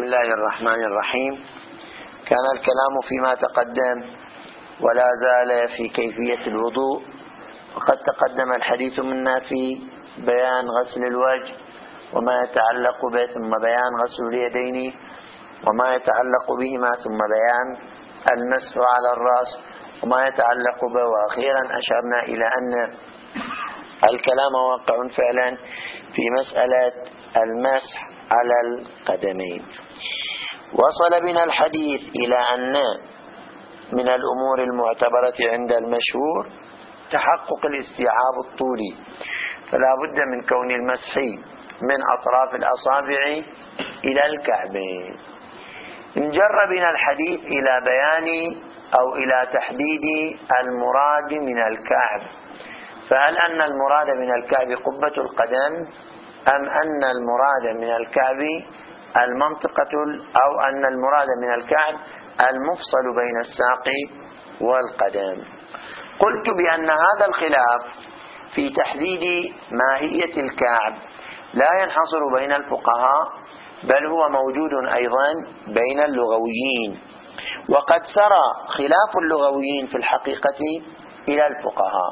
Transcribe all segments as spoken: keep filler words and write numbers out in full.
بسم الله الرحمن الرحيم. كان الكلام فيما تقدم ولا زال في كيفية الوضوء، وقد تقدم الحديث منا في بيان غسل الوجه وما يتعلق به، ثم بيان غسل اليدين وما يتعلق بهما، ثم بيان المسح على الرأس وما يتعلق به، وأخيرا أشرنا إلى أن الكلام واقع فعلا في مسألة المسح على القدمين. وصل بنا الحديث إلى أن من الأمور المعتبرة عند المشهور تحقق الاستيعاب الطولي، فلا بد من كون المسح من أطراف الأصابع إلى الكعبين. انجر بنا الحديث إلى بيان أو إلى تحديد المراد من الكعب، فهل أن المراد من الكعب قبة القدم، أم أن المراد من الكعب المنطقة، أو أن المراد من الكعب المفصل بين الساق والقدم؟ قلت بأن هذا الخلاف في تحديد ماهية الكعب لا ينحصر بين الفقهاء، بل هو موجود أيضا بين اللغويين، وقد سرى خلاف اللغويين في الحقيقة إلى الفقهاء.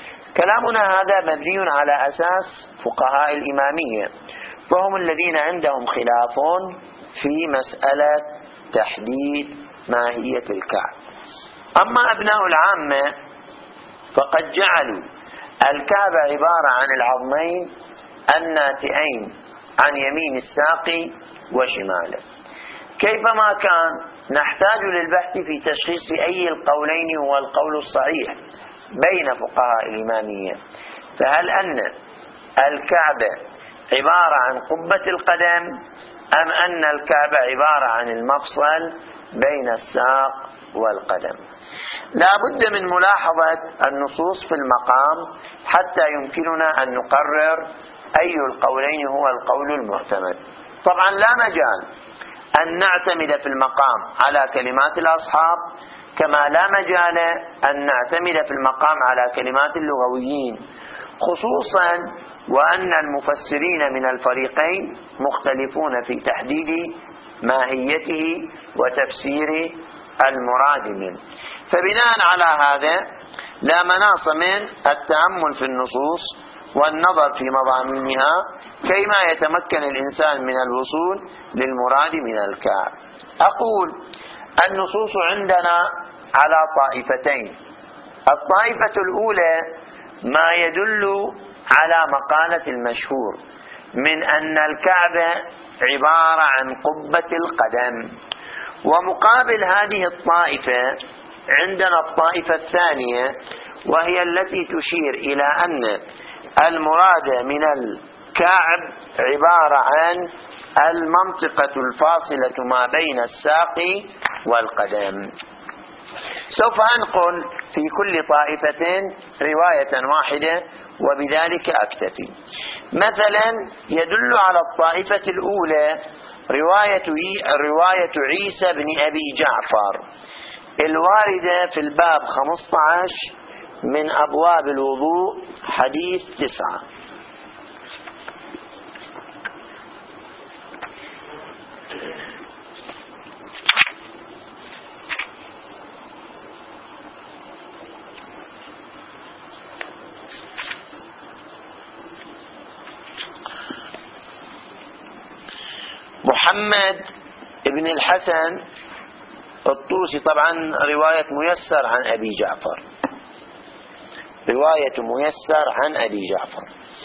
كلامنا هذا مبني على أساس فقهاء الإمامية، فهم الذين عندهم خلاف في مسألة تحديد ماهية الكعب. أما أبناء العامة فقد جعلوا الكعب عبارة عن العظمين الناتئين عن يمين الساق وشماله. كيفما كان نحتاج للبحث في تشخيص أي القولين هو القول الصحيح بين فقهاء الإمامية، فهل أن الكعب عبارة عن قبة القدم، أم أن الكعب عبارة عن المفصل بين الساق والقدم؟ لا بد من ملاحظة النصوص في المقام حتى يمكننا أن نقرر أي القولين هو القول المعتمد. طبعا لا مجال أن نعتمد في المقام على كلمات الأصحاب، كما لا مجال أن نعتمد في المقام على كلمات اللغويين، خصوصا وأن المفسرين من الفريقين مختلفون في تحديد ماهيته وتفسير المراد منه. فبناء على هذا لا مناص من التأمل في النصوص والنظر في مضامينها كيما يتمكن الإنسان من الوصول للمراد من الكعب. أقول النصوص عندنا على طائفتين. الطائفة الأولى ما يدل على مقالة المشهور من أن الكعب عبارة عن قبة القدم، ومقابل هذه الطائفة عندنا الطائفة الثانية، وهي التي تشير إلى أن المراد من الكعب عبارة عن المنطقة الفاصلة ما بين الساق والقدم. سوف أنقل في كل طائفة رواية واحدة وبذلك أكتفي. مثلا يدل على الطائفة الأولى رواية رواية عيسى بن أبي جعفر الواردة في الباب خمسة عشر من أبواب الوضوء حديث تسعة. محمد بن الحسن الطوسي، طبعا رواية ميسر عن أبي جعفر، رواية ميسر عن أبي جعفر.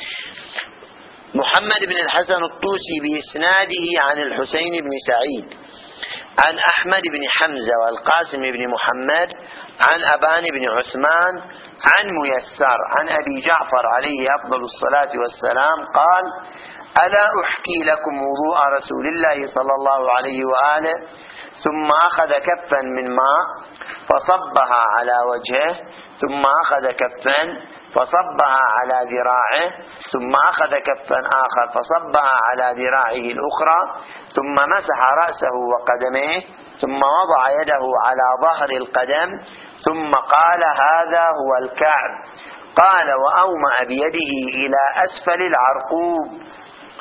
محمد بن الحسن الطوسي بإسناده عن الحسين بن سعيد عن أحمد بن حمزة والقاسم بن محمد عن أبان بن عثمان عن ميسر عن أبي جعفر عليه أفضل الصلاة والسلام قال: ألا أحكي لكم وضوء رسول الله صلى الله عليه وآله؟ ثم أخذ كفا من ماء فصبها على وجهه، ثم أخذ كفا فصبها على ذراعه، ثم أخذ كفا آخر فصبها على ذراعه الأخرى، ثم مسح رأسه وقدميه، ثم وضع يده على ظهر القدم، ثم قال: هذا هو الكعب. قال: وأومأ بيده إلى أسفل العرقوب،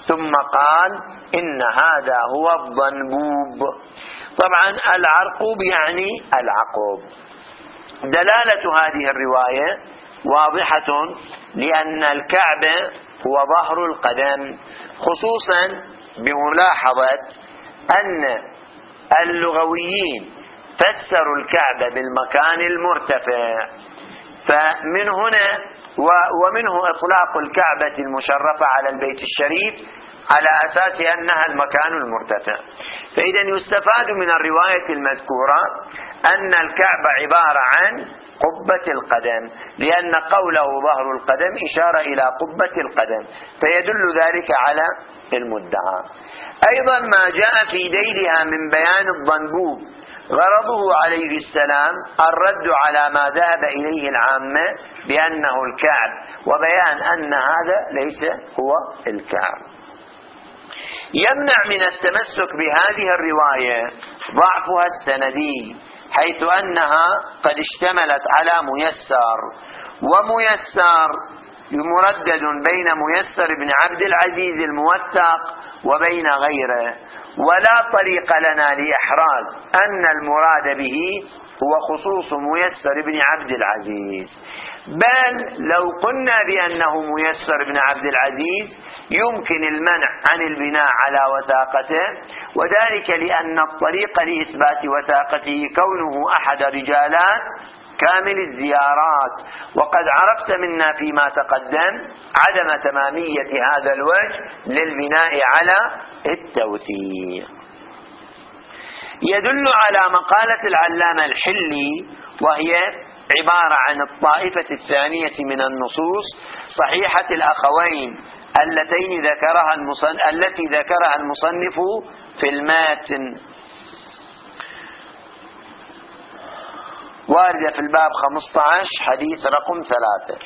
ثم قال إن هذا هو الضنبوب. طبعا العرقوب يعني العقب. دلالة هذه الرواية واضحة، لأن الكعب هو ظهر القدم، خصوصا بملاحظة أن اللغويين فسروا الكعب بالمكان المرتفع، فمن هنا ومنه إطلاق الكعبة المشرفة على البيت الشريف على أساس أنها المكان المرتفع. فإذا يستفاد من الرواية المذكورة أن الكعبة عبارة عن قبة القدم، لأن قوله ظهر القدم إشارة إلى قبة القدم، فيدل ذلك على المدعى. أيضا ما جاء في ذيلها من بيان الضنبوب غرضه عليه السلام الرد على ما ذهب إليه العامة بأنه الكعب، وبيان أن هذا ليس هو الكعب. يمنع من التمسك بهذه الرواية ضعفها السندي، حيث أنها قد اشتملت على ميسر، وميسر مردد بين ميسر بن عبد العزيز الموثق وبين غيره، ولا طريق لنا لإحراز أن المراد به هو خصوص ميسر بن عبد العزيز، بل لو قلنا بأنه ميسر بن عبد العزيز يمكن المنع عن البناء على وثاقته، وذلك لأن الطريق لإثبات وثاقته كونه أحد رجالات كامل الزيارات، وقد عرفت منا فيما تقدم عدم تمامية هذا الوجه للبناء على التوثيق. يدل على مقالة العلامة الحلي، وهي عبارة عن الطائفة الثانية من النصوص صحيحة الأخوين اللتين ذكرها المصنف التي ذكرها المصنف في الماتن، واردة في الباب خمسة عشر حديث رقم ثلاثة.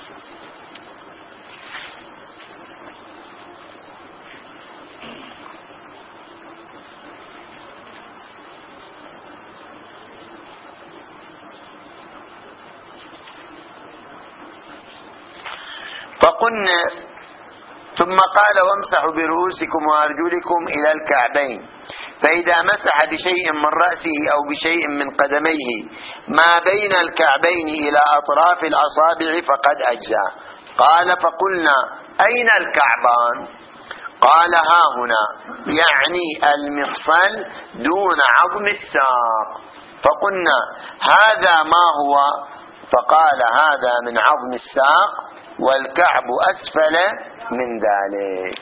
فقلنا ثم قال وامسحوا برؤوسكم وأرجلكم إلى الكعبين، فإذا مسح بشيء من رأسه أو بشيء من قدميه ما بين الكعبين إلى أطراف الأصابع فقد أجزى. قال فقلنا أين الكعبان؟ قال ها هنا، يعني المفصل دون عظم الساق. فقلنا هذا ما هو؟ فقال هذا من عظم الساق والكعب أسفل من ذلك.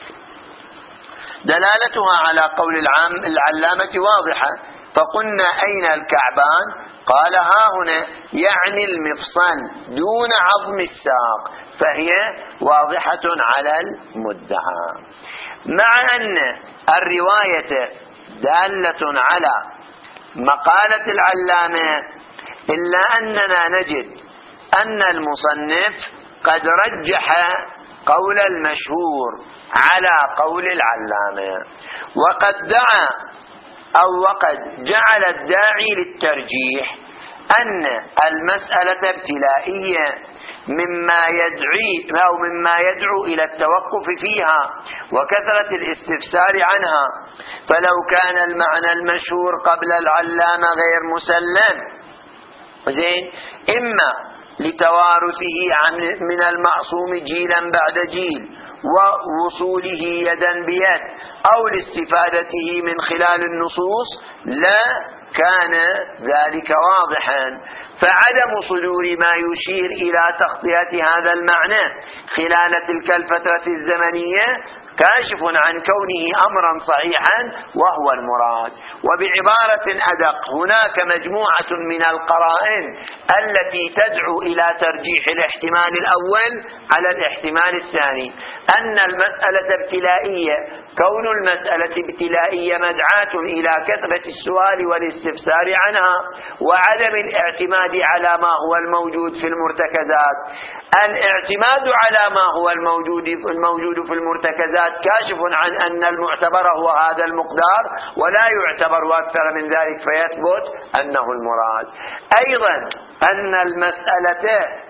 دلالتها على قول العام العلامة واضحة. فقلنا أين الكعبان؟ قال ها هنا، يعني المفصل دون عظم الساق، فهي واضحة على المدعى. مع أن الرواية دالة على مقالة العلامة، إلا أننا نجد أن المصنف قد رجح قول المشهور على قول العلامة، وقد دعا أو وقد جعل الداعي للترجيح أن المسألة ابتلائية مما يدعي أو مما يدعو إلى التوقف فيها وكثرة الاستفسار عنها، فلو كان المعنى المشهور قبل العلامة غير مسلم زين، إما لتوارثه عن من المعصوم جيلا بعد جيل ووصوله يدا بيد، أو لاستفادته من خلال النصوص، لا كان ذلك واضحا. فعدم صدور ما يشير إلى تغطية هذا المعنى خلال تلك الفترة الزمنية كاشف عن كونه أمرا صحيحا وهو المراد. وبعبارة أدق، هناك مجموعة من القرائن التي تدعو إلى ترجيح الاحتمال الأول على الاحتمال الثاني، أن المسألة ابتلائية، كون المسألة ابتلائية مدعاة إلى كثرة السؤال والاستفسار عنها وعدم الاعتماد على ما هو الموجود في المرتكزات. الاعتماد على ما هو الموجود الموجود في المرتكزات كاشف عن أن المعتبر هو هذا المقدار، ولا يعتبر أكثر من ذلك فيثبت أنه المراد. أيضا أن المسألة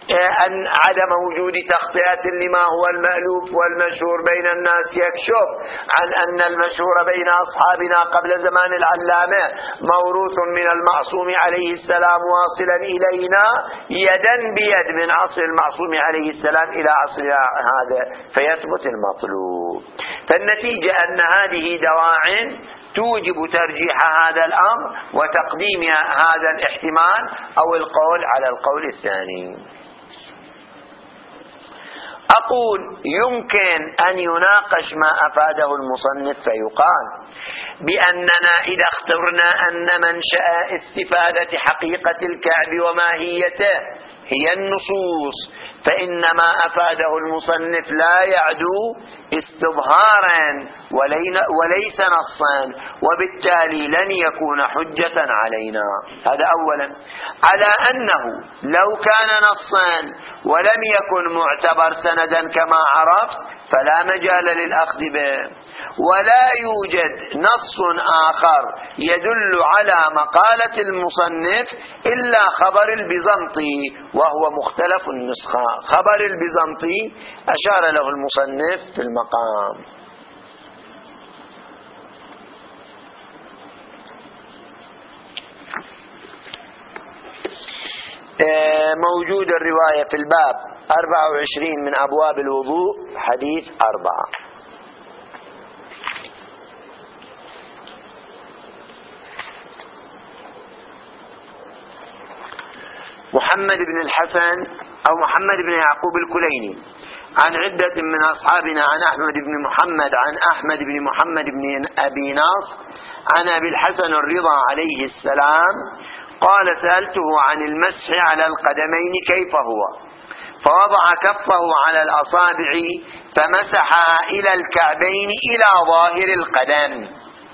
أن عدم وجود تغطية لما هو المألوف والمشهور بين الناس يكشف عن أن المشهور بين أصحابنا قبل زمان العلامة موروث من المعصوم عليه السلام واصلا إلينا يدا بيد من عصر المعصوم عليه السلام إلى عصرنا هذا، فيثبت المطلوب. فالنتيجة أن هذه دواع توجب ترجيح هذا الأمر وتقديم هذا الاحتمال أو القول على القول الثاني. أقول يمكن أن يناقش ما أفاده المصنف فيقال بأننا إذا اخترنا أن منشأ استفادة حقيقة الكعب وماهيته هي النصوص، فإن ما أفاده المصنف لا يعدو استظهارا وليس نصا، وبالتالي لن يكون حجة علينا. هذا أولا. على أنه لو كان نصا ولم يكن معتبر سندا كما عرفت فلا مجال للأخذ به، ولا يوجد نص آخر يدل على مقالة المصنف إلا خبر البيزنطي وهو مختلف النسخة. خبر البيزنطي أشار له المصنف في المقام. موجود الرواية في الباب أربعة وعشرين من أبواب الوضوء حديث أربعة. محمد بن الحسن أو محمد بن يعقوب الكليني عن عدة من أصحابنا عن أحمد بن محمد عن أحمد بن محمد بن أبي ناصر عن أبي الحسن الرضا عليه السلام قال سألته عن المسح على القدمين كيف هو، فوضع كفه على الأصابع فمسحها إلى الكعبين إلى ظاهر القدم،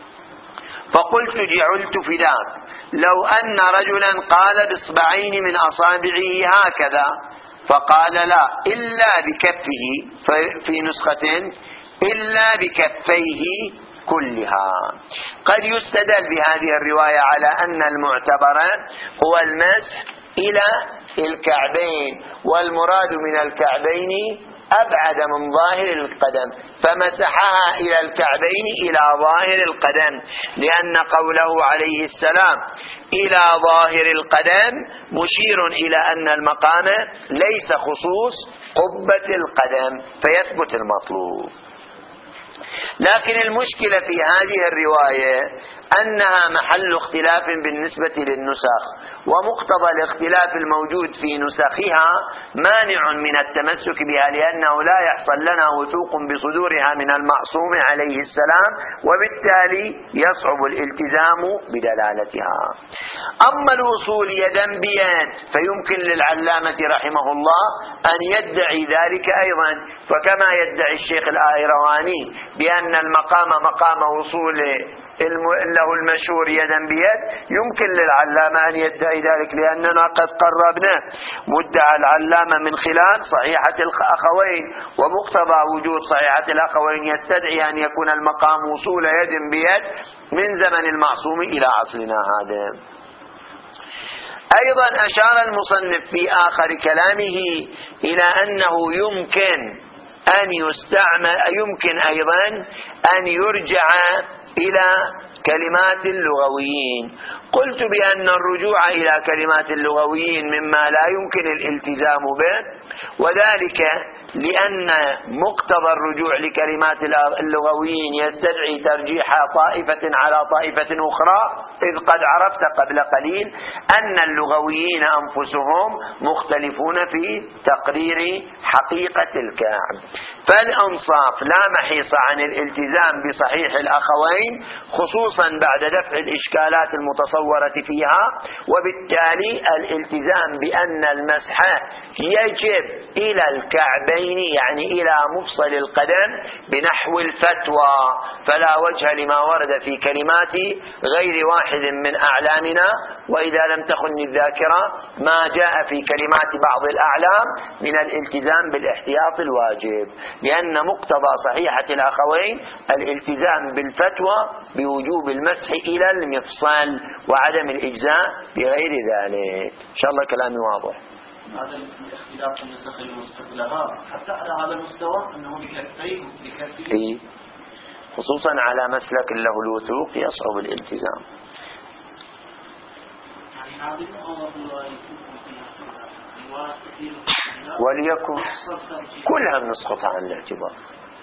فقلت جعلت فداك لو أن رجلا قال بإصبعين من أصابعه هكذا، فقال لا إلا بكفه، في نسخة إلا بكفيه كلها. قد يستدل بهذه الرواية على أن المعتبر هو المسح إلى الكعبين، والمراد من الكعبين أبعد من ظاهر القدم، فمسحها إلى الكعبين إلى ظاهر القدم، لأن قوله عليه السلام إلى ظاهر القدم مشير إلى أن المقام ليس خصوص قبة القدم، فيثبت المطلوب. لكن المشكلة في هذه الرواية أنها محل اختلاف بالنسبة للنسخ، ومقتضى الاختلاف الموجود في نسخها مانع من التمسك بها، لأنه لا يحصل لنا وثوق بصدورها من المعصوم عليه السلام، وبالتالي يصعب الالتزام بدلالتها. أما الوصول يدا بيد فيمكن للعلامة رحمه الله أن يدعي ذلك أيضا، فكما يدعي الشيخ الآيرواني بأن المقام مقام وصول له المشهور يدا بيد، يمكن للعلامة أن يدعي ذلك، لأننا قد قربنا مدعى العلامة من خلال صحيحة الأخوين، ومقتضى وجود صحيحة الأخوين يستدعي أن يكون المقام وصول يد بيد من زمن المعصوم إلى عصرنا هذا. أيضا أشار المصنف في آخر كلامه إلى أنه يمكن أن يستعمل، يمكن أيضا أن يرجع إلى كلمات اللغويين. قلت بأن الرجوع إلى كلمات اللغويين مما لا يمكن الالتزام به، وذلك لأن مقتضى الرجوع لكلمات اللغويين يستدعي ترجيح طائفة على طائفة أخرى، إذ قد عرفت قبل قليل أن اللغويين أنفسهم مختلفون في تقرير حقيقة الكعب، فالأنصاف لا محيص عن الالتزام بصحيح الأخوين، خصوصا بعد دفع الإشكالات المتصورة فيها، وبالتالي الالتزام بأن المسح يجب إلى الكعبين يعني إلى مفصل القدم بنحو الفتوى، فلا وجه لما ورد في كلمات غير واحد من أعلامنا، وإذا لم تخن الذاكرة ما جاء في كلمات بعض الأعلام من الالتزام بالاحتياط الواجب، لأن مقتضى صحيحة الأخوين الالتزام بالفتوى بوجوب المسح إلى المفصل وعدم الإجزاء بغير ذلك. إن شاء الله كلامي واضح. هذا الاختلاف النسخ المستقلها حتى على هذا المستوى أنه بكفيه بكفيه خصوصا على مسلك له الوثوق يصعب الالتزام. وليكن كلها نسقط عن الاعتبار،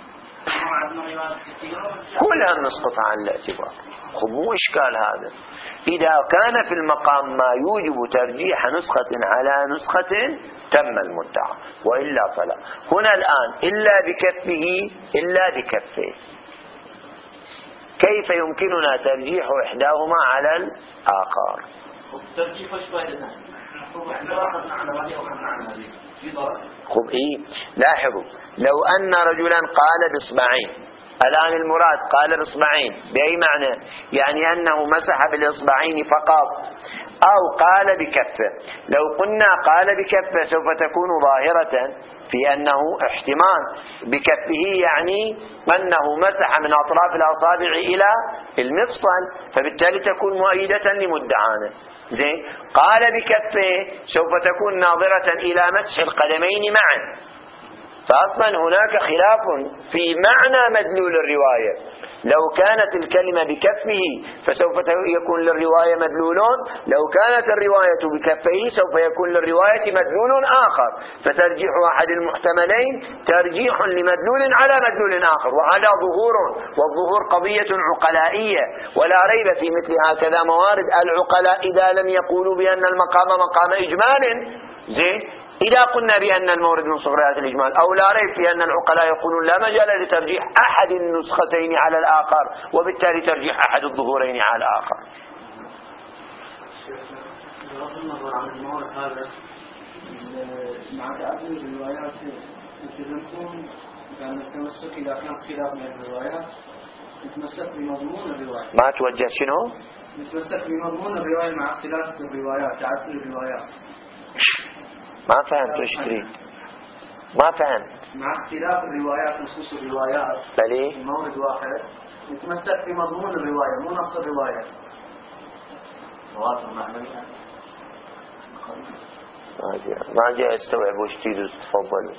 كلها نسقط عن الاعتبار. خب مو إشكال هذا. إذا كان في المقام ما يوجب ترجيح نسخة على نسخة تم المدعى، وإلا فلا. هنا الآن إلا بكفه إلا بكفه، كيف يمكننا ترجيح إحداهما على الآخر؟ ترجيح ايش فائدته؟ خب إيه لاحظوا، لو أن رجلا قال بإصبعين، الآن المراد قال بإصبعين بأي معنى؟ يعني أنه مسح بالإصبعين فقط، أو قال بكفه. لو قلنا قال بكفه سوف تكون ظاهرة في أنه احتمال، بكفه يعني أنه مسح من أطراف الأصابع إلى المفصل، فبالتالي تكون مؤيدة لمدعانا. زين، قال بكفه سوف تكون ناظرة إلى مسح القدمين معا، فأصلا هناك خلاف في معنى مدلول الرواية. لو كانت الكلمة بكفه فسوف يكون للرواية مدلولون، لو كانت الرواية بكفه سوف يكون للرواية مدلول آخر، فترجيح أحد المحتملين ترجيح لمدلول على مدلول آخر، وهذا ظهور، والظهور قضية عقلائية، ولا ريب في مثل هكذا موارد. العقلاء إذا لم يقولوا بأن المقام مقام إجمال، زين، إذا قلنا بأن المورد من صغريات الإجمال، أو لا ريب في أن العقلاء يقولون لا مجال لترجيح أحد النسختين على الآخر، وبالتالي ترجيح أحد الظهورين على الآخر. بغض النظر عن المورد هذا، مع تعدد الروايات يلزمكم بأن التمسك إذا كان خلاف من الروايات نتمسك بمضمون الرواية. ما توجه شنو؟ نتمسك بمضمون الرواية مع اختلاف الروايات، تعدد الروايات. ما فهمت ايش تريد؟ ما فهمت. مع اختلاف الروايات، نصوص الروايات بلي المورد واحد، نتمسك بمضمون الرواية مو نص الرواية. تواتر معنوي. ما جاء استوعب وش تريد، تفضلوا.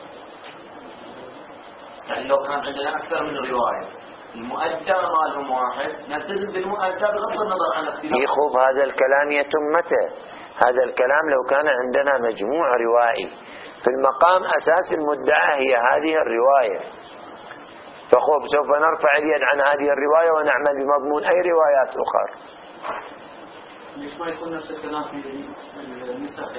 يعني لو كان عندنا أكثر من رواية، المؤدى مالهم واحد، نلتزم بالمؤدى بغض النظر عن اختلاف. يخوف هذا الكلام يتم متى؟ هذا الكلام لو كان عندنا مجموع روائي، في المقام أساس المدعى هي هذه الرواية، فخوف سوف نرفع اليد عن هذه الرواية ونعمل بمضمون أي روايات أخرى. ليش ما يكون نفس الكلام في النسخ؟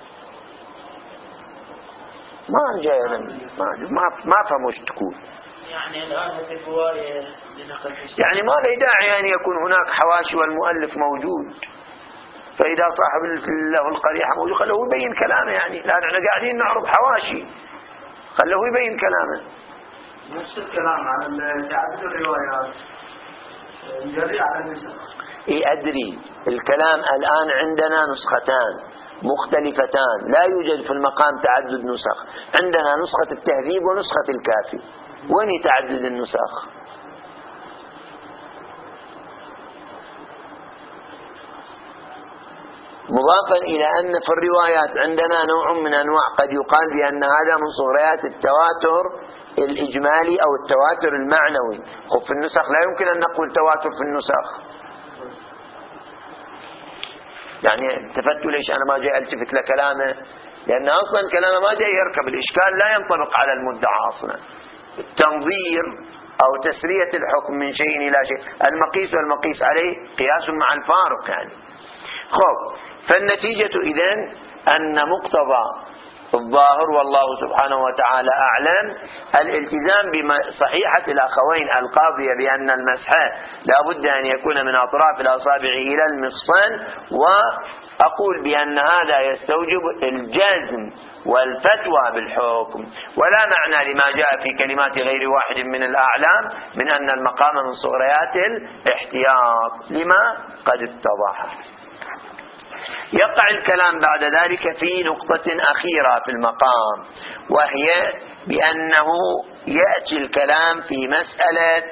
ما جاي ما ما ما فهموش تقول. يعني الآن هذه الرواية يعني ما له داعي أن يكون هناك حواشي والمؤلف موجود، فإذا صاحب له القريحة موجود خلوه يبين كلامه. يعني لا نحن قاعدين نعرض حواشي، خلوه يبين كلامه. نفس الكلام عن تعدد الروايات يجري على النسخ. إيه أدري، الكلام الآن عندنا نسختان مختلفتان، لا يوجد في المقام تعدد نسخ. عندنا نسخة التهذيب ونسخة الكافي، وين تعدد النسخ؟ مضافا إلى أن في الروايات عندنا نوع من أنواع قد يقال بأن هذا من صغريات التواتر الإجمالي أو التواتر المعنوي. خب في النسخ لا يمكن أن نقول تواتر في النسخ. يعني التفتوا ليش أنا ما جاي ألتفت لكلامه؟ لأن أصلا كلامه ما جاي يركب، الإشكال لا ينطبق على المدعى أصلا. التنظير أو تسرية الحكم من شيء إلى شيء، المقيس والمقيس عليه قياس مع الفارق يعني. خب فالنتيجة إذن أن مقتضى الظاهر والله سبحانه وتعالى أعلم الالتزام بصحيحة الأخوين القاضية بأن المسح لا بد أن يكون من أطراف الأصابع إلى المفصل، وأقول بأن هذا يستوجب الجزم والفتوى بالحكم، ولا معنى لما جاء في كلمات غير واحد من الأعلام من أن المقام من صغريات الاحتياط لما قد اتضح. يقع الكلام بعد ذلك في نقطة أخيرة في المقام، وهي بأنه يأتي الكلام في مسألة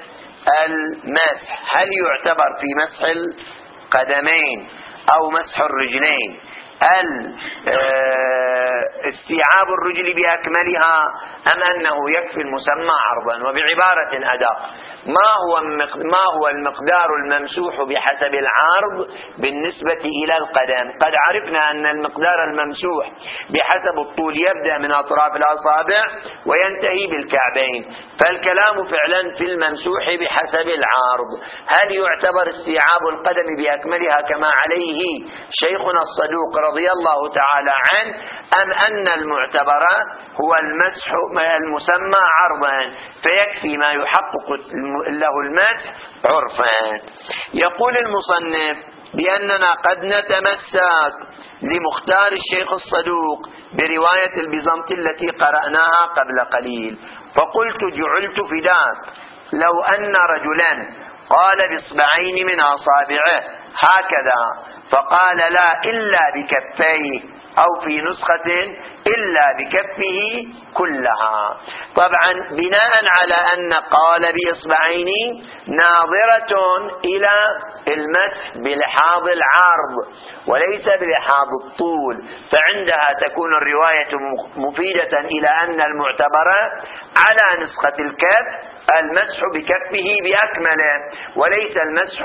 المسح، هل يعتبر في مسح القدمين أو مسح الرجلين استيعاب الرجل بأكملها أم أنه يكفي المسمى عرضا؟ وبعبارة أدق، ما هو ما هو المقدار الممسوح بحسب العرض بالنسبة إلى القدم؟ قد عرفنا أن المقدار الممسوح بحسب الطول يبدأ من أطراف الأصابع وينتهي بالكعبين، فالكلام فعلا في الممسوح بحسب العرض. هل يعتبر استيعاب القدم بأكملها كما عليه شيخنا الصدوق رضي الله تعالى عنه، أم أن المعتبر هو المسح المسمى عرضا فيكفي ما يحقق له المسح عرفا؟ يقول المصنف بأننا قد نتمسك لمختار الشيخ الصدوق برواية البيزنطي التي قرأناها قبل قليل، فقلت جعلت فداك لو أن رجلا قال بإصبعين من أصابعه هكذا فقال لا إلا بكفيه، أو في نسخة إلا بكفه كلها. طبعا بناء على أن قال بإصبعين ناظرة إلى المسح بلحاظ العرض وليس بلحاظ الطول، فعندها تكون الرواية مفيدة إلى أن المعتبر على نسخة الكف المسح بكفه بأكمله وليس المسح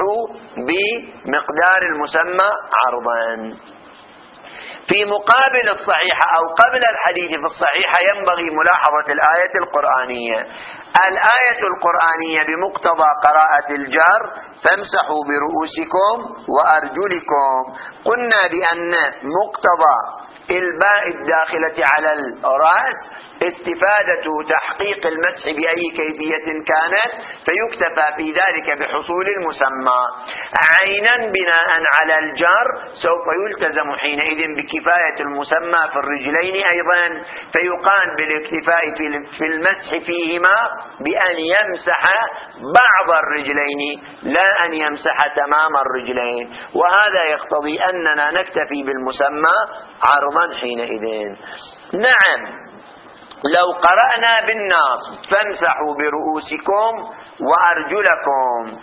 بمقدار المسمى عرضا. في مقابل الصحيحة أو قبل الحديث في الصحيحة ينبغي ملاحظة الآية القرآنية. الآية القرآنية بمقتضى قراءة الجار فامسحوا برؤوسكم وأرجلكم، قلنا بأن مقتضى الباء الداخلة على الرأس استفادة تحقيق المسح بأي كيفية كانت، فيكتفى في ذلك بحصول المسمى. عينا بناء على الجار سوف يلتزم حينئذ بكفاية المسمى في الرجلين أيضا، فيقال بالاكتفاء في المسح فيهما بأن يمسح بعض الرجلين لا أن يمسح تمام الرجلين، وهذا يقتضي أننا نكتفي بالمسمى عرضا حينئذ. نعم، لو قرأنا بالنص فامسحوا برؤوسكم وأرجلكم،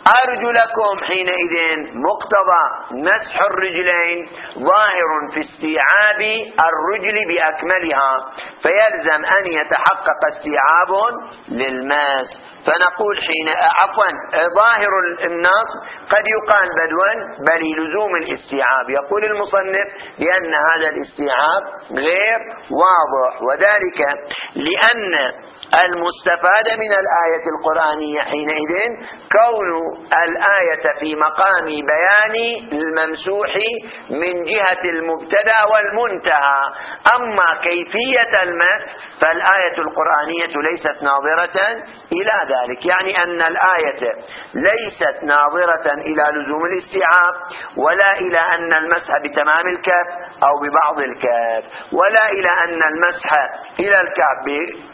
أرجلكم حينئذ مقتضى مسح الرجلين ظاهر في استيعاب الرجل بأكملها، فيلزم أن يتحقق استيعاب للماس، فنقول حين عفوا ظاهر النص قد يقال بدوا بل لزوم الاستيعاب. يقول المصنف لأن هذا الاستيعاب غير واضح، وذلك لأن المستفاد من الآية القرآنية حينئذ كون الآية في مقام بيان الممسوح من جهة المبتدأ والمنتهى، أما كيفية المسح فالآية القرآنية ليست ناظرة إلى ذلك، يعني أن الآية ليست ناظرة إلى لزوم الاستيعاب ولا إلى أن المسح بتمام الكف أو ببعض الكف ولا إلى أن المسح إلى الكعب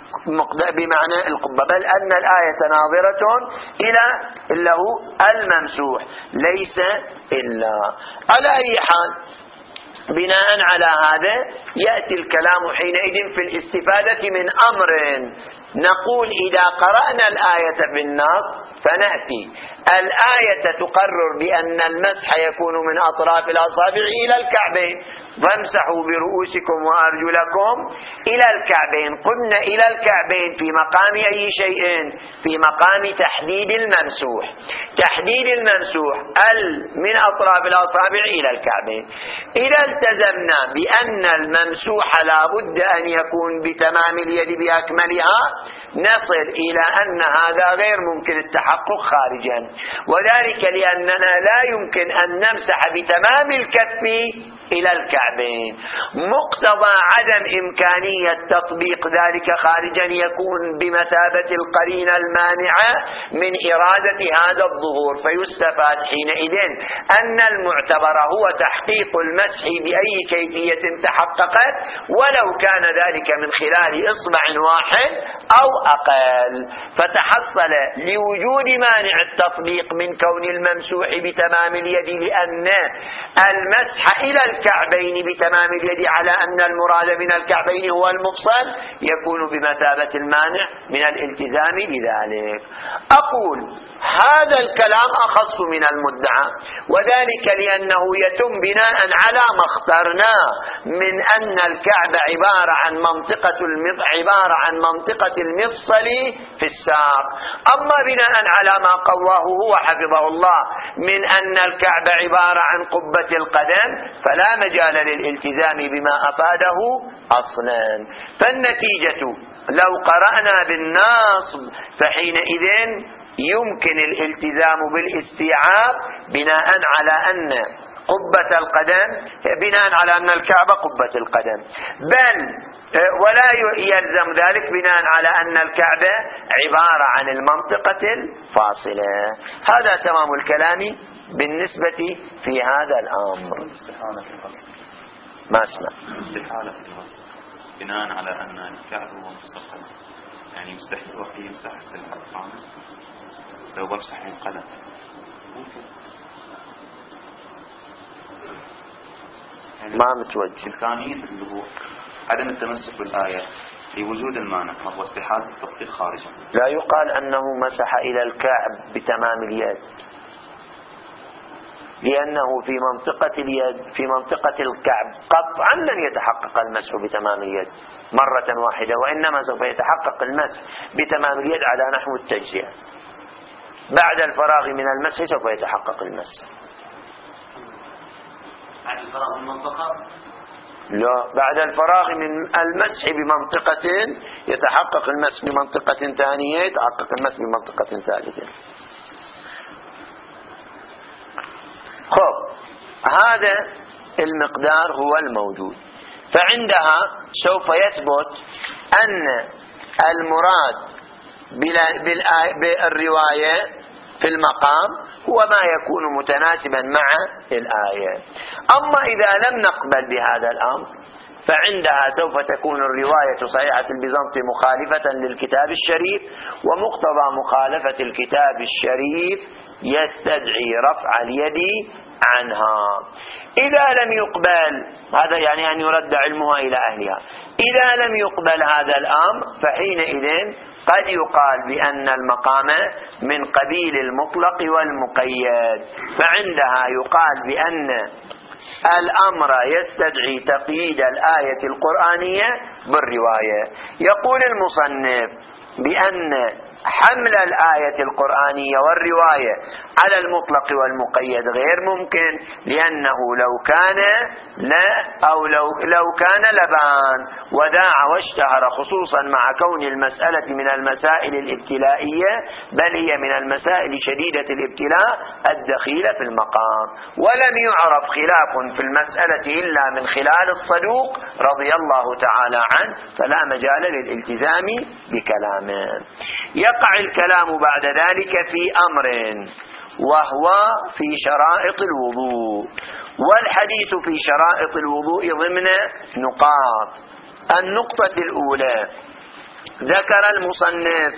بمعنى القبة، بل أن الآية ناظرة إلى إلا هو الممسوح ليس إلا. على أي حال بناء على هذا يأتي الكلام حينئذ في الاستفادة من أمر، نقول إذا قرأنا الآية بالنص فنأتي الآية تقرر بأن المسح يكون من أطراف الأصابع إلى الكعبين، فامسحوا برؤوسكم وأرجلكم إلى الكعبين. قلنا إلى الكعبين في مقام أي شيء؟ في مقام تحديد الممسوح، تحديد الممسوح من أطراف الأصابع إلى الكعبين. إذا التزمنا بأن الممسوح لا بد أن يكون بتمام اليد بأكملها نصل إلى أن هذا غير ممكن التحقق خارجا، وذلك لأننا لا يمكن أن نمسح بتمام الكف إلى الكعبين. مقتضى عدم إمكانية تطبيق ذلك خارجا يكون بمثابة القرينة المانعة من إرادة هذا الظهور، فيستفاد حينئذ أن المعتبر هو تحقيق المسح بأي كيفية تحققت، ولو كان ذلك من خلال إصبع واحد أو أقل. فتحصل لوجود مانع التطبيق من كون الممسوح بتمام اليد لأن المسح إلى الكعبين بتمام اليد على أن المراد من الكعبين هو المفصل يكون بمثابة المانع من الالتزام بذلك. أقول هذا الكلام أخص من المدعى، وذلك لأنه يتم بناء على ما اخترناه من أن الكعب عبارة عن منطقة عبارة عن منطقة المفصل في الساق. أما بناء على ما قواه هو حفظه الله من أن الكعب عبارة عن قبة القدم فلا مجال للالتزام بما أفاده أصلا. فالنتيجة لو قرأنا بالنصب فحينئذ يمكن الالتزام بالاستيعاب بناء على أن قبة القدم بناء على أن الكعبة قبة القدم، بل ولا يلزم ذلك بناء على أن الكعبة عبارة عن المنطقة الفاصلة. هذا تمام الكلام بالنسبة في هذا الأمر. ما اسمع استحالة في الوصف بناء على أن الكعب هو مستقل، يعني مستحيل وقت يمسح في المقام لو بمسح القلم ممكن يعني ما متوجه. إمكانية اللي هو عدم التمسك بالآية لوجود المانع هو استحالة التطبيق خارجا. لا يقال أنه مسح إلى الكعب بتمام اليد، لأنه في منطقة اليد في منطقة الكعب قطعا لن يتحقق المسح بتمام اليد مرة واحدة، وإنما سوف يتحقق المسح بتمام اليد على نحو التجزئة. بعد الفراغ من المسح سوف يتحقق المسح. بعد الفراغ من المنطقة؟ لا، بعد الفراغ من المسح بمنطقة يتحقق المسح بمنطقة ثانية، يتحقق المسح بمنطقة ثالثة. خب هذا المقدار هو الموجود. فعندها سوف يثبت أن المراد بالرواية في المقام هو ما يكون متناسبا مع الآية. أما إذا لم نقبل بهذا الأمر فعندها سوف تكون الرواية صحيحة البيزنطي مخالفة للكتاب الشريف، ومقتضى مخالفة الكتاب الشريف يستدعي رفع اليد عنها. إذا لم يقبل هذا يعني أن يرد علمها إلى أهلها. إذا لم يقبل هذا الأمر فحينئذ قد يقال بأن المقام من قبيل المطلق والمقيد، فعندها يقال بأن الأمر يستدعي تقييد الآية القرآنية بالرواية. يقول المصنف بأن حمل الآية القرآنية والرواية على المطلق والمقيد غير ممكن، لأنه لو كان لا أو لو, لو كان لبان وداع واشتهر، خصوصا مع كون المسألة من المسائل الابتلائية، بل هي من المسائل شديدة الابتلاء الدخيلة في المقام، ولم يعرف خلاف في المسألة إلا من خلال الصدوق رضي الله تعالى عنه، فلا مجال للالتزام بكلامه. يقع الكلام بعد ذلك في أمر وهو في شرائط الوضوء، والحديث في شرائط الوضوء ضمن نقاط. النقطة الأولى ذكر المصنف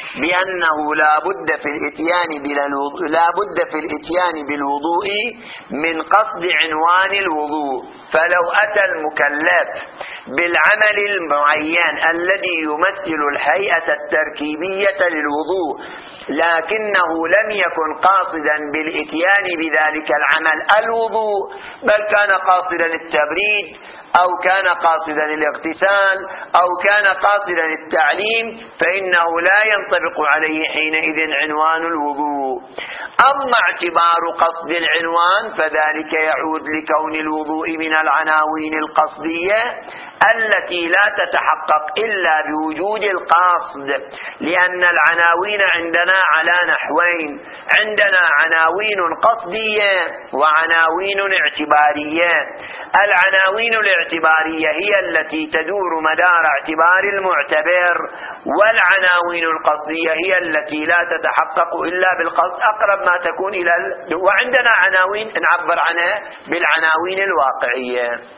بأنه لا بد في الاتيان بالوضوء لا بد في الاتيان بالوضوء من قصد عنوان الوضوء، فلو أتى المكلف بالعمل المعين الذي يمثل الهيئة التركيبية للوضوء لكنه لم يكن قاصدا بالاتيان بذلك العمل الوضوء، بل كان قاصدا التبريد أو كان قاصدا الاغتسال أو كان قاصدا التعليم، فإنه لا ينطبق عليه حينئذ عنوان الوضوء. أما اعتبار قصد العنوان فذلك يعود لكون الوضوء من العناوين القصدية التي لا تتحقق إلا بوجود القاصد، لأن العناوين عندنا على نحوين: عندنا عناوين قصدية وعناوين اعتبارية. العناوين الاعتبارية هي التي تدور مدار اعتبار المعتبر، والعناوين القصدية هي التي لا تتحقق إلا بالقصد، أقرب ما تكون إلى ال... وعندنا عناوين نعبر عنها بالعناوين الواقعية.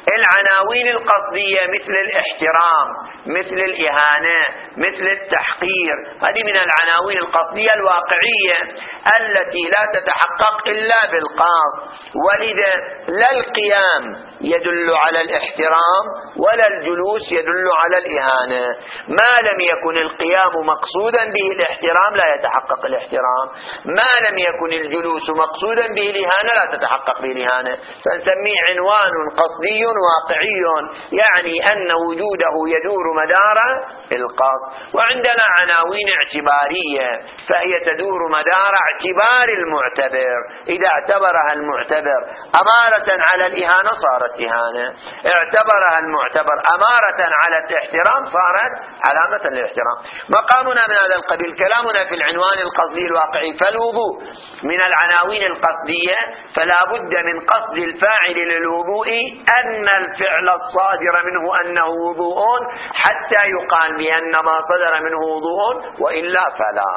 العناوين القصدية مثل الاحترام، مثل الإهانة، مثل التحقير، هذه من العناوين القصدية الواقعية التي لا تتحقق إلا بالقصد. ولذا لا القيام يدل على الاحترام ولا الجلوس يدل على الإهانة. ما لم يكن القيام مقصودا به الاحترام لا يتحقق الاحترام، ما لم يكن الجلوس مقصودا به الإهانة لا تتحقق به الإهانة. فنسميه عنوان قصدي واقعي، يعني أن وجوده يدور مدار القصد. وعندنا عناوين اعتبارية فهي تدور مدار اعتبار المعتبر، إذا اعتبرها المعتبر أمارة على الإهانة صارت إهانة، اعتبرها المعتبر أمارة على الاحترام صارت علامة للاحترام. مقامنا من هذا القبيل كلامنا في العنوان القصدي الواقعي. فالوضوء من العناوين القصدية، فلا بد من قصد الفاعل للوضوء أن الفعل الصادر منه أنه وضوء حتى يقال بأن ما صدر منه وضوء، وإلا فلا.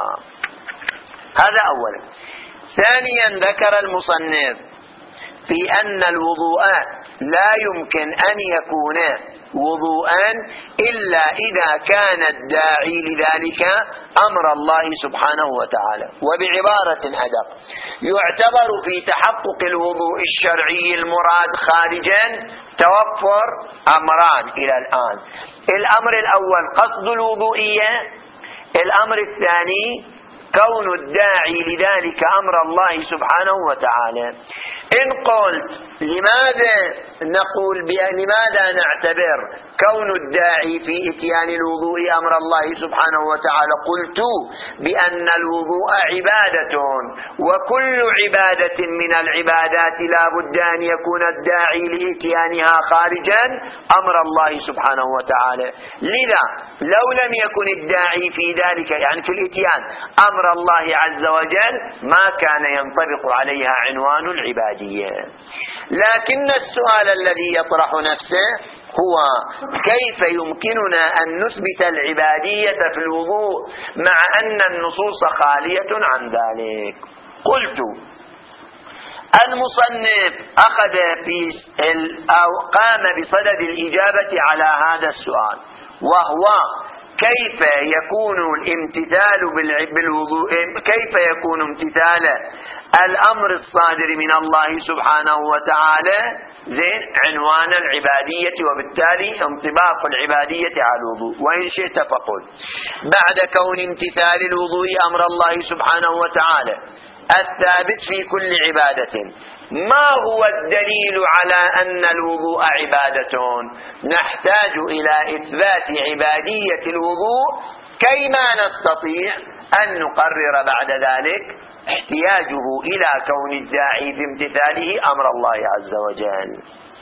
هذا أولا. ثانيا ذكر المصنف في أن الوضوء لا يمكن أن يكون وضوءا إلا إذا كان الداعي لذلك أمر الله سبحانه وتعالى. وبعبارة أدق، يعتبر في تحقق الوضوء الشرعي المراد خارجا توفر أمران إلى الآن. الأمر الأول قصد الوضوئية، الأمر الثاني كون الداعي لذلك أمر الله سبحانه وتعالى. إن قلت لماذا نقول لماذا نعتبر كون الداعي في إتيان الوضوء أمر الله سبحانه وتعالى؟ قلت بأن الوضوء عبادة، وكل عبادة من العبادات لا بد أن يكون الداعي لإتيانها خارجا أمر الله سبحانه وتعالى. لذا لو لم يكن الداعي في ذلك يعني في الإتيان أمر الله عز وجل ما كان ينطبق عليها عنوان العبادية. لكن السؤال الذي يطرح نفسه هو كيف يمكننا أن نثبت العبادية في الوضوء مع أن النصوص خالية عن ذلك؟ قلت المصنف أخذ في أو قام بصدد الإجابة على هذا السؤال، وهو كيف يكون الامتثال بالوضوء، كيف يكون امتثال الأمر الصادر من الله سبحانه وتعالى زين عنوان العبادية، وبالتالي انطباق العبادية على الوضوء. وإن شئت فقل بعد كون امتثال الوضوء أمر الله سبحانه وتعالى الثابت في كل عبادة، ما هو الدليل على أن الوضوء عبادة؟ نحتاج إلى إثبات عبادية الوضوء كيما نستطيع أن نقرر بعد ذلك احتياجه إلى كون الداعي في امتثاله أمر الله عز وجل.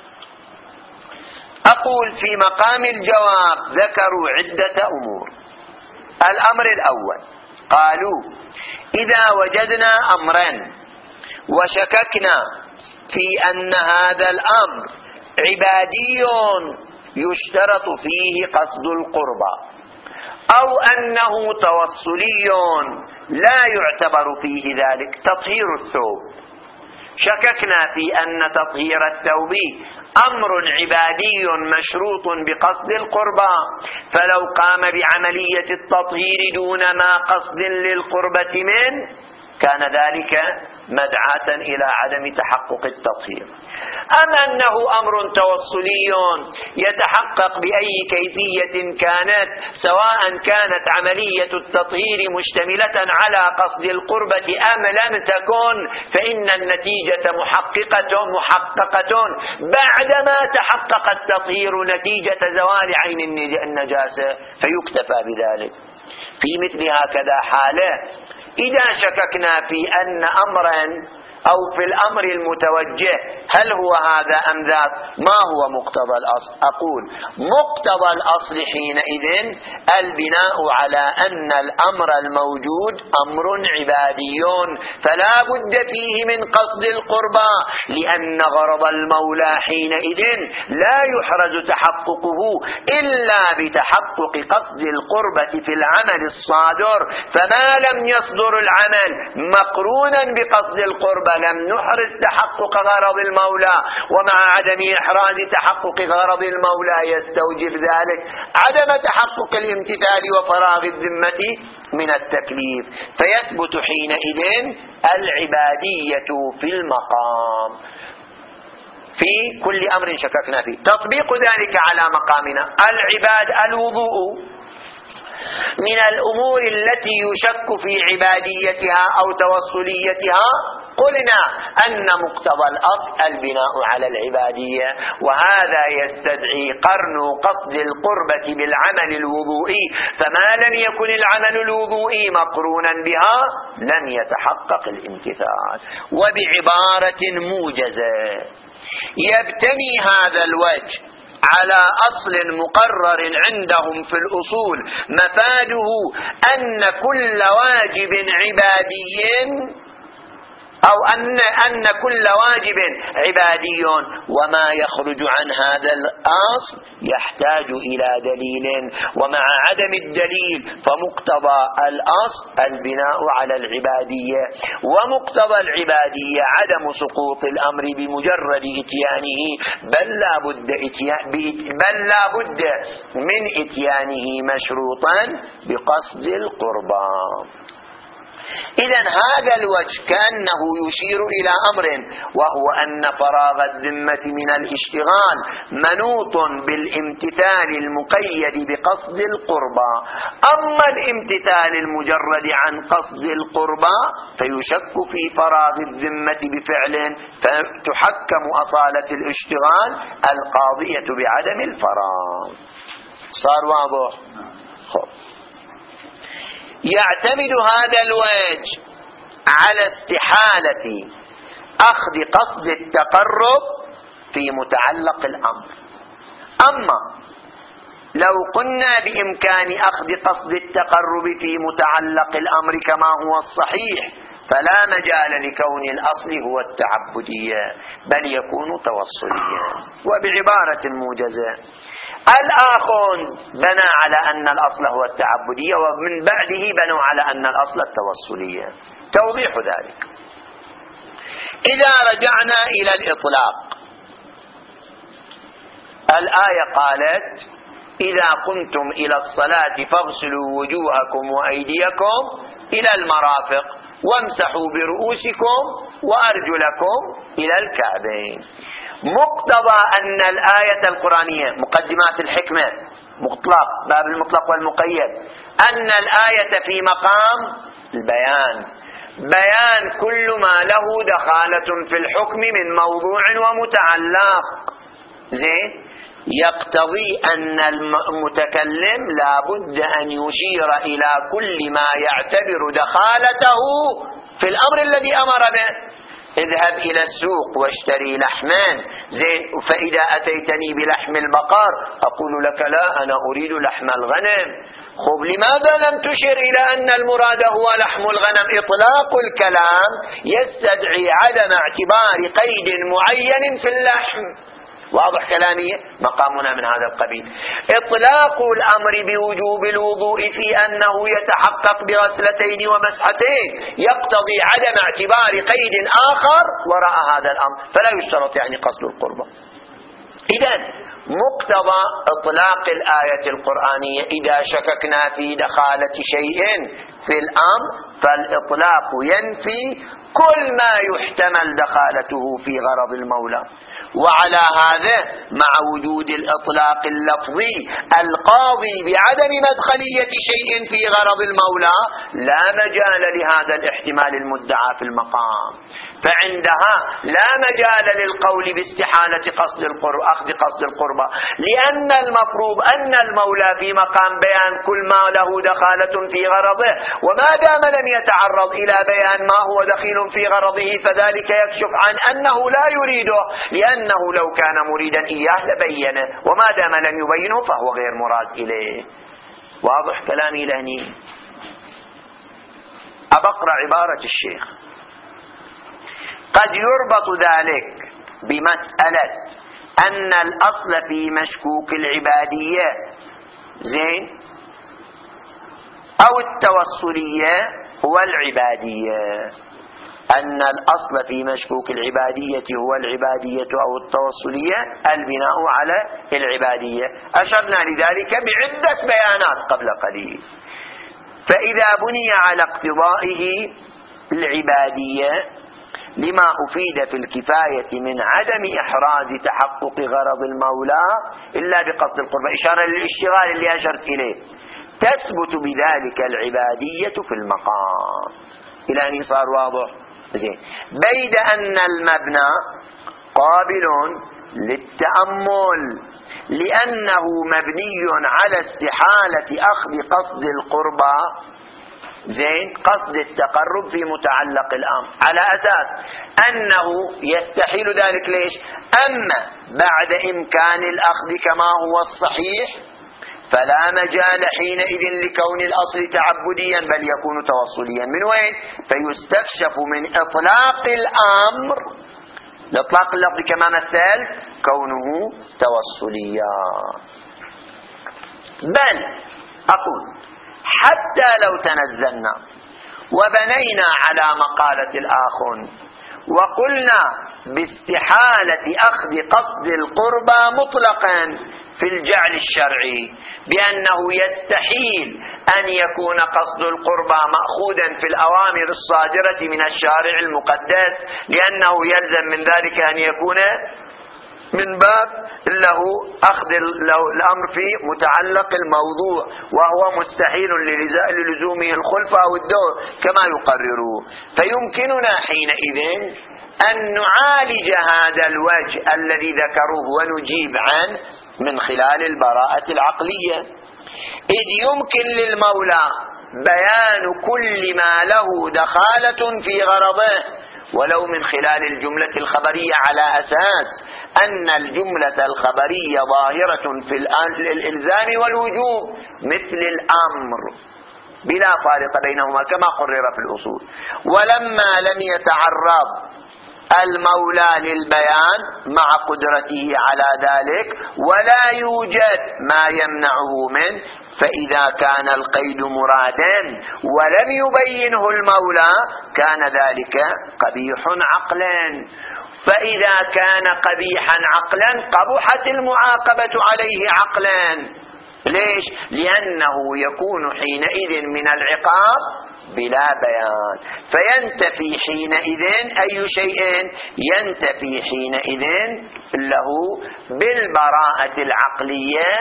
أقول في مقام الجواب ذكروا عدة أمور. الأمر الأول قالوا إذا وجدنا أمرا وشككنا في أن هذا الأمر عبادي يشترط فيه قصد القربى أو أنه توصلي لا يعتبر فيه ذلك تطهير الثوب، شككنا في أن تطهير الثوب أمر عبادي مشروط بقصد القربى، فلو قام بعملية التطهير دون ما قصد للقربة منه كان ذلك مدعاة إلى عدم تحقق التطهير. أم أنه أمر توصلي يتحقق بأي كيفية كانت، سواء كانت عملية التطهير مشتملة على قصد القربة أم لم تكن، فإن النتيجة محققة محققة بعدما تحقق التطهير نتيجة زوال عين النجاسة، فيكتفى بذلك. في مثل هكذا حالة إذا شككنا في أن أمرا أو في الأمر المتوجه هل هو هذا أم ذاك، ما هو مقتضى الأصل؟ أقول مقتضى الأصل حينئذ البناء على أن الأمر الموجود أمر عبادي فلا بد فيه من قصد القربى، لأن غرض المولى حينئذ لا يحرز تحققه إلا بتحقق قصد القربة في العمل الصادر، فما لم يصدر العمل مقرونا بقصد القربة لم نحرز تحقق غرض المولى، ومع عدم إحراز تحقق غرض المولى يستوجب ذلك عدم تحقق الامتثال وفراغ الذمة من التكليف، فيثبت حينئذ العبادية في المقام في كل أمر شككنا فيه. تطبيق ذلك على مقامنا: العباد الوضوء من الأمور التي يشك في عباديتها أو توصليتها، قلنا أن مقتضى الأصل البناء على العبادية، وهذا يستدعي قرن قصد القربة بالعمل الوضوئي، فما لم يكن العمل الوضوئي مقرونا بها لم يتحقق الامتثال. وبعبارة موجزة يبتني هذا الوجه على أصل مقرر عندهم في الأصول مفاده أن كل واجب عبادي أو أن أن كل واجب عبادي، وما يخرج عن هذا الأصل يحتاج إلى دليل، ومع عدم الدليل فمقتضى الأصل البناء على العبادية، ومقتضى العبادية عدم سقوط الأمر بمجرد إتيانه، بل لا بد بل لا بد من إتيانه مشروطا بقصد القربان. إذن هذا الوجه كأنه يشير إلى أمر، وهو أن فراغ الذمة من الاشتغال منوط بالامتثال المقيد بقصد القربى، أما الامتثال المجرد عن قصد القربى فيشك في فراغ الذمة بفعل، فتحكم أصالة الاشتغال القاضية بعدم الفراغ. صار واضح؟ خب. يعتمد هذا الوجه على استحالة أخذ قصد التقرب في متعلق الأمر. أما لو قلنا بإمكان أخذ قصد التقرب في متعلق الأمر كما هو الصحيح، فلا مجال لكون الأصل هو التعبدية، بل يكون توصليا. وبعبارة موجزة: الآخرون بنى على أن الأصل هو التعبدية، ومن بعده بنوا على أن الأصل التوصلية. توضيح ذلك: إذا رجعنا إلى الإطلاق، الآية قالت: إذا قمتم إلى الصلاة فاغسلوا وجوهكم وأيديكم إلى المرافق وامسحوا برؤوسكم وأرجلكم إلى الكعبين. مقتضى أن الآية القرآنية، مقدمات الحكمة، مطلق، باب المطلق والمقيد، أن الآية في مقام البيان، بيان كل ما له دخالة في الحكم من موضوع ومتعلق، زين، يقتضي أن المتكلم لا بد أن يشير إلى كل ما يعتبر دخالته في الأمر الذي أمر به. اذهب إلى السوق واشتري لحمان، زين، فإذا أتيتني بلحم البقر أقول لك لا، أنا أريد لحم الغنم. خب، لماذا لم تشر إلى أن المراد هو لحم الغنم؟ إطلاق الكلام يستدعي عدم اعتبار قيد معين في اللحم. واضح كلامي؟ مقامنا من هذا القبيل. إطلاق الأمر بوجوب الوضوء في أنه يتحقق بغسلتين ومسحتين يقتضي عدم اعتبار قيد آخر وراء هذا الأمر، فلا يشترط يعني قصد القربة. إذن مقتضى إطلاق الآية القرآنية إذا شككنا في دخالة شيء في الأمر فالإطلاق ينفي كل ما يحتمل دخالته في غرض المولى. وعلى هذا مع وجود الإطلاق اللفظي القاضي بعدم مدخلية شيء في غرض المولى لا مجال لهذا الاحتمال المدعى في المقام، فعندها لا مجال للقول باستحالة قصد القرب أخذ قصد القربة، لأن المفروض أن المولى في مقام بيان كل ما له دخالة في غرضه، وما دام لم يتعرض إلى بيان ما هو دخيل في غرضه فذلك يكشف عن أنه لا يريده، لأن أنه لو كان مريدا إياه لبينه، وما دام لم يبينه فهو غير مراد إليه. واضح كلامي لهني؟ أبقرأ عبارة الشيخ: قد يربط ذلك بمسألة أن الأصل في مشكوك العبادية، زين، أو التوصلية هو العبادية. أن الأصل في مشكوك العبادية هو العبادية أو التوصلية البناء على العبادية. أشرنا لذلك بعدة بيانات قبل قليل. فإذا بني على اقتضائه العبادية لما أفيد في الكفاية من عدم إحراز تحقق غرض المولى إلا بقصد القربة، إشارة للاشتغال اللي أشرت إليه، تثبت بذلك العبادية في المقام. إلى أن صار واضح زين. بيد أن المبنى قابل للتأمل لأنه مبني على استحالة أخذ قصد القربى، زين، قصد التقرب في متعلق الأمر، على أساس أنه يستحيل ذلك. ليش؟ أما بعد إمكان الأخذ كما هو الصحيح فلا مجال حينئذ لكون الأصل تعبديا بل يكون توصليا. من وين؟ فيستكشف من إطلاق الأمر، الإطلاق اللفظ كما مثل، كونه توصليا. بل أقول حتى لو تنزلنا وبنينا على مقالة الآخر وقلنا باستحالة أخذ قصد القربى مطلقا في الجعل الشرعي، بأنه يستحيل أن يكون قصد القربى مأخوذا في الأوامر الصادرة من الشارع المقدس، لأنه يلزم من ذلك أن يكون من باب له أخذ الأمر في متعلق الموضوع، وهو مستحيل للزومه الخلفة أو الدور كما يقرروا. فيمكننا حينئذ أن نعالج هذا الوجه الذي ذكروه ونجيب عنه من خلال البراءة العقلية، إذ يمكن للمولى بيان كل ما له دخالة في غرضه ولو من خلال الجملة الخبرية، على أساس أن الجملة الخبرية ظاهرة في الإلزام والوجوب مثل الأمر بلا فارق بينهما كما قرر في الأصول. ولما لم يتعرض المولى للبيان مع قدرته على ذلك ولا يوجد ما يمنعه منه، فإذا كان القيد مرادا ولم يبينه المولى كان ذلك قبيح عقلا. فإذا كان قبيحا عقلا قبحت المعاقبة عليه عقلا. ليش؟ لأنه يكون حينئذ من العقاب بلا بيان، فينتفي حينئذ أي شيء؟ ينتفي حينئذ له بالبراءة العقلية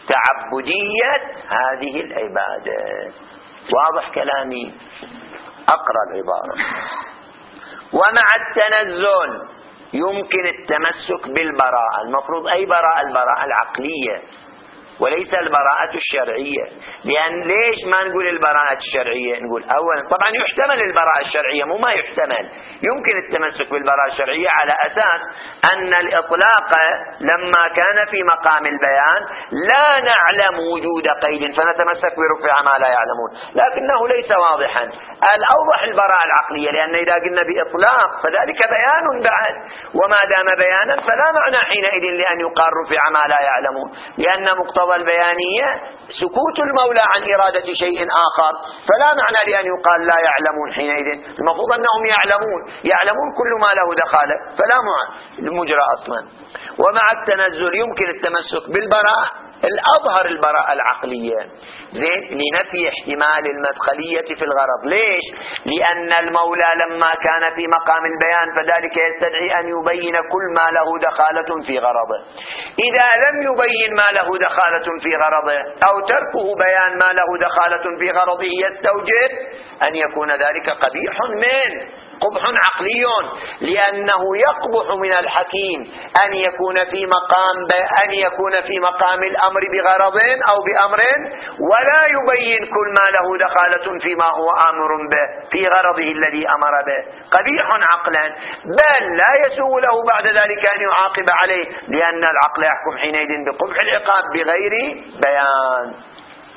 تعبدية هذه العبادة. واضح كلامي؟ أقرأ العبارة. ومع التنزل يمكن التمسك بالبراءة. المفروض أي براءة؟ البراءة العقلية وليس البراءة الشرعية. لأن ليش ما نقول البراءة الشرعية؟ نقول أولا طبعا يحتمل البراءة الشرعية، مو ما يحتمل، يمكن التمسك بالبراءة الشرعية على أساس أن الإطلاق لما كان في مقام البيان لا نعلم وجود قيد فنتمسك برفع ما لا يعلمون، لكنه ليس واضحا. الأوضح البراءة العقلية، لأن إذا قلنا بإطلاق فذلك بيان بعد، وما دام بيانا فلا معنى حينئذ لأن يقال رفع ما لا يعلمون، لأن مقتضى البيانية سكوت المولى عن إرادة شيء آخر، فلا معنى لأن يقال لا يعلمون. حينئذ المفروض أنهم يعلمون، يعلمون كل ما له دخالة، فلا مجرى أصلا. ومع التنزل يمكن التمسك بالبراءة الأظهر البراءة العقلية، زين، لنفي احتمال المدخلية في الغرض. ليش؟ لأن المولى لما كان في مقام البيان فذلك يستدعي أن يبين كل ما له دخالة في غرضه. إذا لم يبين ما له دخالة في غرضه أو تركه بيان ما له دخالة في غرضه يستوجب أن يكون ذلك قبيح منه، قبح عقلي، لأنه يقبح من الحكيم أن يكون في مقام أن يكون في مقام الأمر بغرض أو بأمر ولا يبين كل ما له دخالة فيما هو آمر به في غرضه الذي أمر به، قبيح عقلا، بل لا يسوء له بعد ذلك أن يعاقب عليه، لأن العقل يحكم حينئذ بقبح العقاب بغير بيان.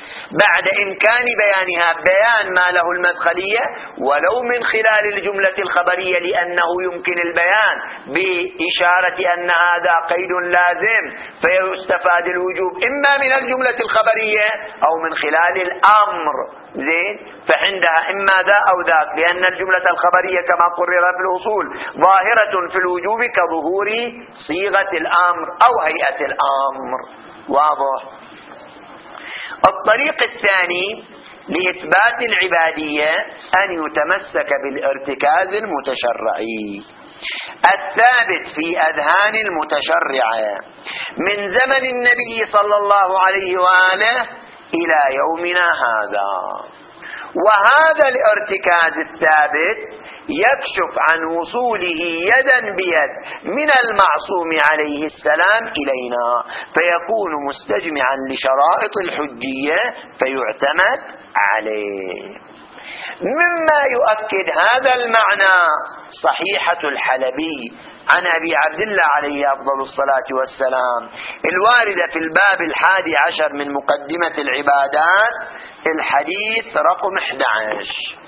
بعد إمكان بيانها بيان ما له المدخلية ولو من خلال الجملة الخبرية، لأنه يمكن البيان بإشارة أن هذا قيد لازم فيستفاد الوجوب إما من الجملة الخبرية أو من خلال الأمر. زين، فعندها إما ذا أو ذاك، لأن الجملة الخبرية كما قرر في الأصول ظاهرة في الوجوب كظهور صيغة الأمر أو هيئة الأمر. واضح؟ الطريق الثاني لإثبات العبادية أن يتمسك بالارتكاز المتشرعي الثابت في أذهان المتشرعة من زمن النبي صلى الله عليه وآله إلى يومنا هذا. وهذا الارتكاز الثابت يكشف عن وصوله يدا بيد من المعصوم عليه السلام إلينا، فيكون مستجمعا لشرائط الحجية فيعتمد عليه. مما يؤكد هذا المعنى صحيحة الحلبي عن أبي عبد الله عليه أفضل الصلاة والسلام الواردة في الباب الحادي عشر من مقدمة العبادات، الحديث رقم أحد عشر.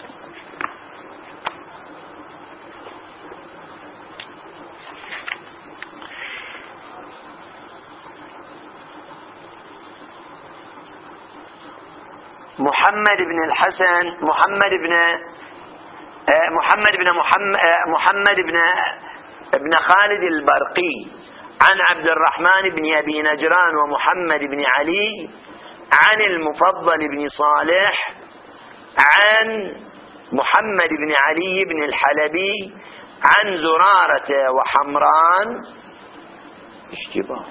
محمد بن الحسن محمد بن محمد بن محمد محمد بن ابن خالد البرقي عن عبد الرحمن بن أبي نجران ومحمد بن علي عن المفضل بن صالح عن محمد بن علي بن الحلبي عن زرارة وحمران. اشتباه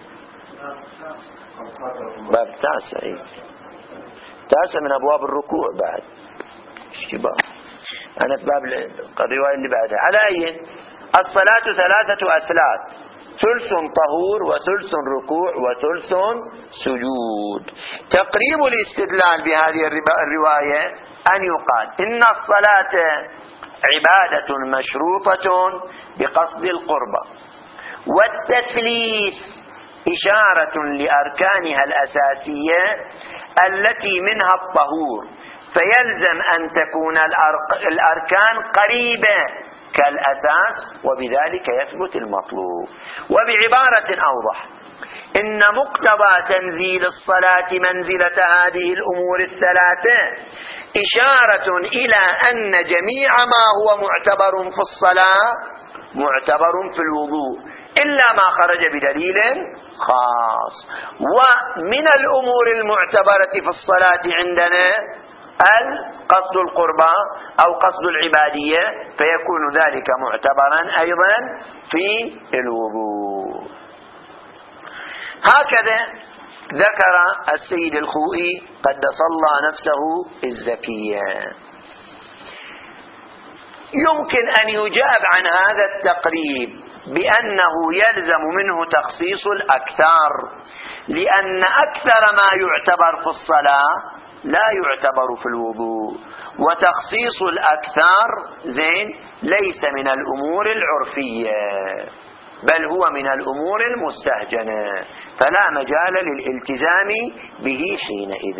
باب تاسع تاسع من أبواب الركوع بعد اشتباه. أنا في باب الرواية اللي بعدها. على أي الصلاة ثلاثة أثلاث، ثلث طهور وثلث ركوع وثلث سجود. تقريب الاستدلال بهذه الرواية أن يقال إن الصلاة عبادة مشروطة بقصد القربة، والتثليث إشارة لأركانها الأساسية التي منها الطهور، فيلزم أن تكون الأركان قريبة كالأساس وبذلك يثبت المطلوب. وبعبارة أوضح، إن مقتضى تنزيل الصلاة منزلة هذه الأمور الثلاثة إشارة إلى أن جميع ما هو معتبر في الصلاة معتبر في الوضوء إلا ما خرج بدليل خاص. ومن الأمور المعتبرة في الصلاة عندنا قصد القربة أو قصد العبادية، فيكون ذلك معتبرا أيضا في الوضوء. هكذا ذكر السيد الخوئي قدس الله نفسه الزكية. يمكن أن يجاب عن هذا التقريب بأنه يلزم منه تخصيص الأكثر، لأن أكثر ما يعتبر في الصلاة لا يعتبر في الوضوء، وتخصيص الأكثر زين ليس من الأمور العرفية بل هو من الأمور المستهجنة، فلا مجال للالتزام به حينئذ.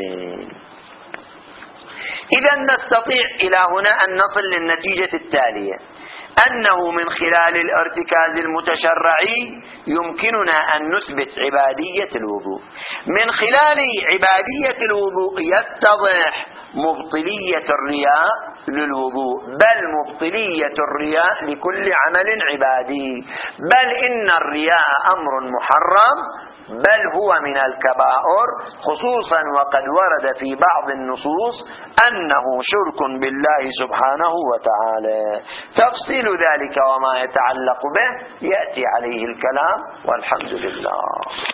إذا نستطيع إلى هنا أن نصل للنتيجة التالية، أنه من خلال الارتكاز المتشرعي يمكننا أن نثبت عبادية الوضوء. من خلال عبادية الوضوء يتضح مبطلية الرياء للوضوء، بل مبطلية الرياء لكل عمل عبادي، بل إن الرياء أمر محرم، بل هو من الكبائر، خصوصا وقد ورد في بعض النصوص أنه شرك بالله سبحانه وتعالى. تفصيل ذلك وما يتعلق به يأتي عليه الكلام، والحمد لله.